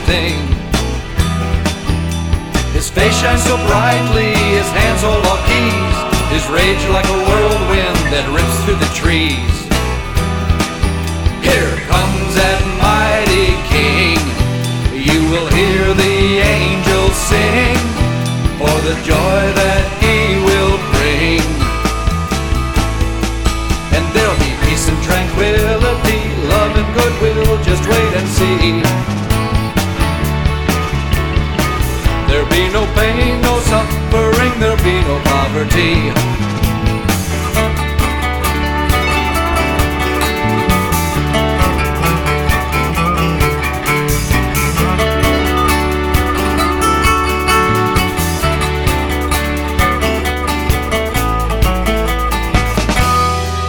everything. His face shines so brightly, his hands hold all keys, his rage like a whirlwind that rips through the trees. Here comes that